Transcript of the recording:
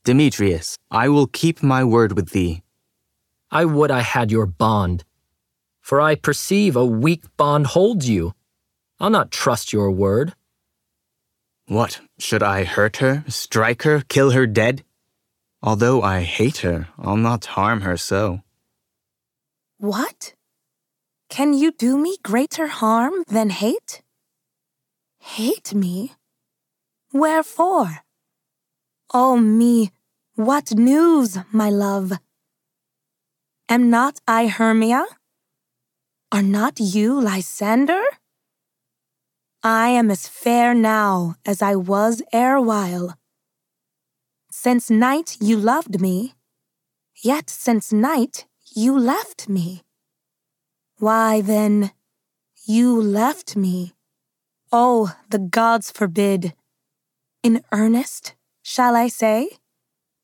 Demetrius, I will keep my word with thee. I would I had your bond, for I perceive a weak bond holds you. I'll not trust your word. What, should I hurt her, strike her, kill her dead? Although I hate her, I'll not harm her so. What? Can you do me greater harm than hate? Hate me? Wherefore? Oh me, what news, my love? Am not I Hermia? Are not you Lysander? I am as fair now as I was erewhile. Since night you loved me, yet since night you left me. Why then, you left me. Oh, the gods forbid. In earnest, shall I say?